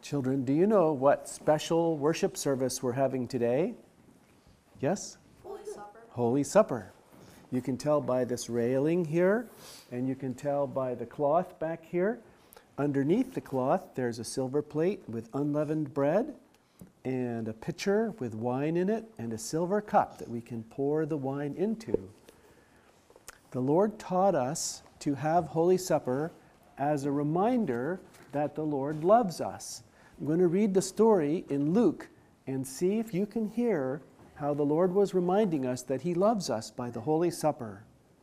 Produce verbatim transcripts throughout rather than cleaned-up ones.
Children, do you know what special worship service we're having today? Yes? Holy Supper. Holy Supper. You can tell by this railing here, and you can tell by the cloth back here. Underneath the cloth, there's a silver plate with unleavened bread, and a pitcher with wine in it, and a silver cup that we can pour the wine into. The Lord taught us to have Holy Supper as a reminder that the Lord loves us. I'm going to read the story in Luke and see if you can hear how the Lord was reminding us that He loves us by the Holy Supper.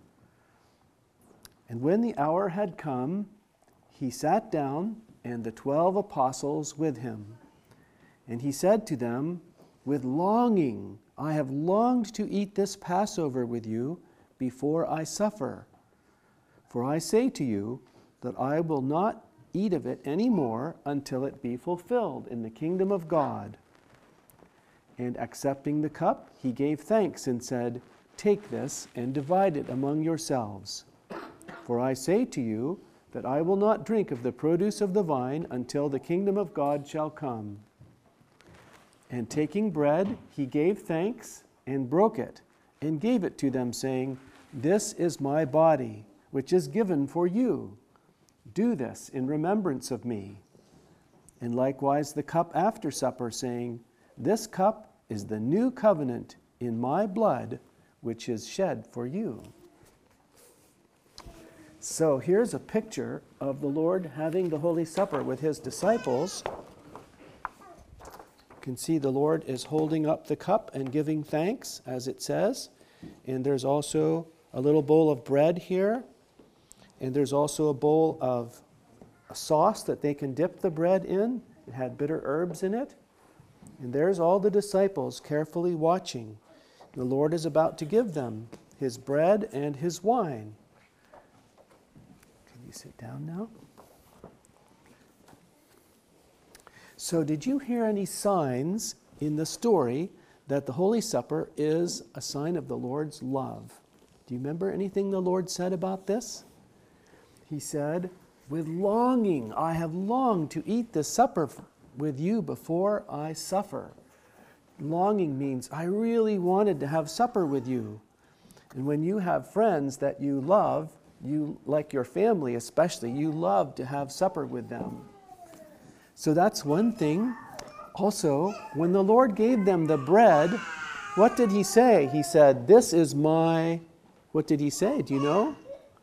And when the hour had come, He sat down, and the twelve apostles with Him. And He said to them, "With longing I have longed to eat this Passover with you before I suffer. For I say to you that I will not eat of it any more until it be fulfilled in the kingdom of God." And accepting the cup, He gave thanks and said, "Take this and divide it among yourselves. For I say to you that I will not drink of the produce of the vine until the kingdom of God shall come." And taking bread, He gave thanks and broke it and gave it to them, saying, "This is my body, which is given for you. Do this in remembrance of me." And likewise the cup after supper, saying, "This cup is the new covenant in my blood, which is shed for you." So here's a picture of the Lord having the Holy Supper with His disciples. You can see the Lord is holding up the cup and giving thanks, as it says. And there's also a little bowl of bread here. And there's also a bowl of a sauce that they can dip the bread in. It had bitter herbs in it. And there's all the disciples carefully watching. The Lord is about to give them His bread and His wine. Can you sit down now? So did you hear any signs in the story that the Holy Supper is a sign of the Lord's love? Do you remember anything the Lord said about this? He said, "With longing I have longed to eat this supper with you before I suffer." Longing means I really wanted to have supper with you. And when you have friends that you love, you, like your family especially, you love to have supper with them. So that's one thing. Also, when the Lord gave them the bread, what did He say? He said, "This is my..." What did He say? Do you know?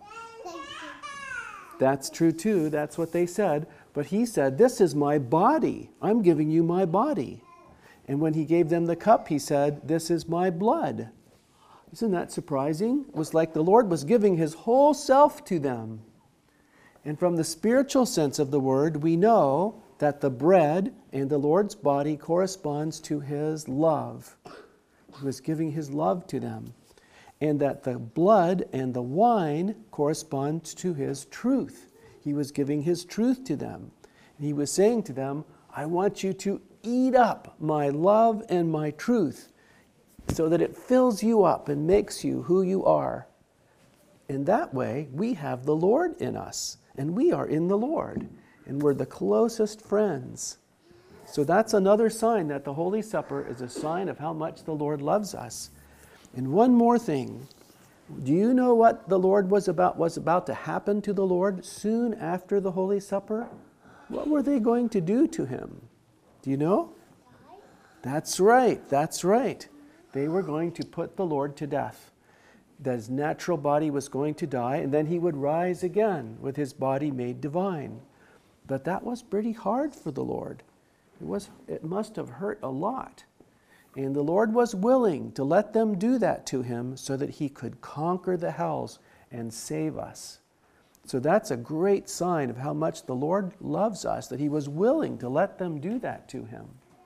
That's true too. That's what they said. But He said, "This is my body. I'm giving you my body." And when He gave them the cup, He said, "This is my blood." Isn't that surprising? It was like the Lord was giving His whole self to them. And from the spiritual sense of the word, we know that the bread and the Lord's body corresponds to His love. He was giving His love to them. And that the blood and the wine correspond to His truth. He was giving His truth to them. And He was saying to them, "I want you to eat up my love and my truth so that it fills you up and makes you who you are." In that way, we have the Lord in us, and we are in the Lord, and we're the closest friends. So that's another sign that the Holy Supper is a sign of how much the Lord loves us. And one more thing. Do you know what the Lord was about, was about to happen to the Lord soon after the Holy Supper? What were they going to do to Him? Do you know? That's right, that's right. They were going to put the Lord to death. That His natural body was going to die, and then He would rise again with His body made divine. But that was pretty hard for the Lord. It was, it must have hurt a lot. And the Lord was willing to let them do that to Him so that He could conquer the hells and save us. So that's a great sign of how much the Lord loves us, that He was willing to let them do that to Him.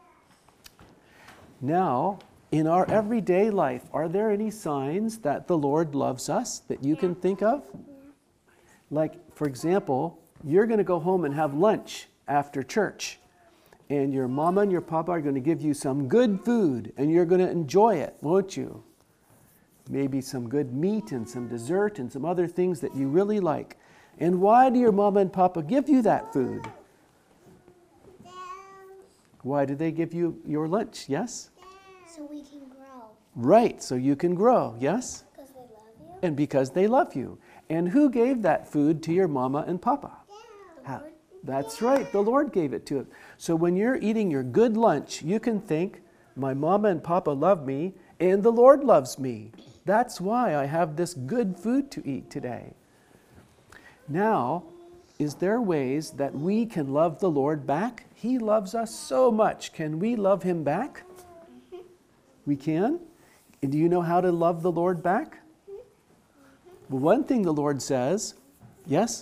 Now, in our everyday life, are there any signs that the Lord loves us that you can think of? Like, for example, you're going to go home and have lunch after church. And your mama and your papa are going to give you some good food, and you're going to enjoy it, won't you? Maybe some good meat and some dessert and some other things that you really like. And why do your mama and papa give you that food? Why do they give you your lunch? Yes? So we can grow. Right, so you can grow. Yes? Because they love you. And because they love you. And who gave that food to your mama and papa? The How? Lord. That's right, the Lord gave it to us. So when you're eating your good lunch, you can think, my mama and papa love me, and the Lord loves me. That's why I have this good food to eat today. Now, is there ways that we can love the Lord back? He loves us so much. Can we love him back? We can? And do you know how to love the Lord back? Well, one thing the Lord says, yes?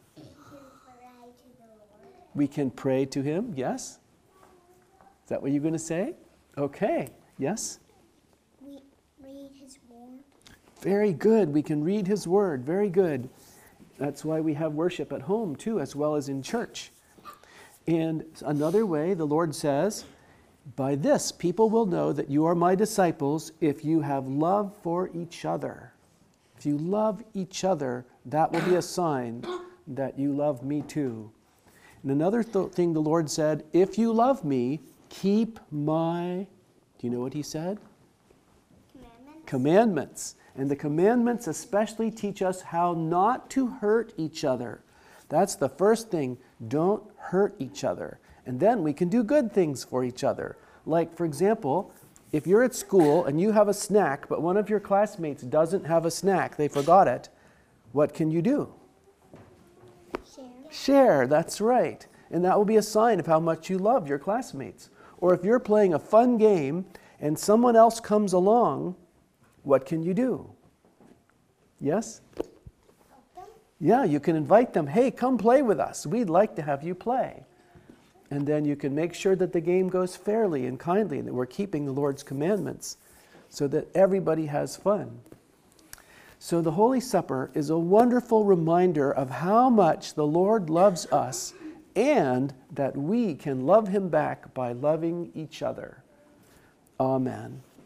We can pray to him, yes? Is that what you're going to say? Okay, yes? We read his word. Very good. We can read his word. Very good. That's why we have worship at home too, as well as in church. And another way, the Lord says, by this people will know that you are my disciples if you have love for each other. If you love each other, that will be a sign that you love me too. And another th- thing the Lord said, if you love me, keep my, do you know what he said? Commandments. Commandments. And the commandments especially teach us how not to hurt each other. That's the first thing. Don't hurt each other. And then we can do good things for each other. Like, for example, if you're at school and you have a snack, but one of your classmates doesn't have a snack, they forgot it, what can you do? Share. Share, that's right. And that will be a sign of how much you love your classmates. Or if you're playing a fun game and someone else comes along, what can you do? Yes? Help them. Yeah, you can invite them. Hey, come play with us. We'd like to have you play. And then you can make sure that the game goes fairly and kindly and that we're keeping the Lord's commandments so that everybody has fun. So the Holy Supper is a wonderful reminder of how much the Lord loves us and that we can love him back by loving each other. Amen.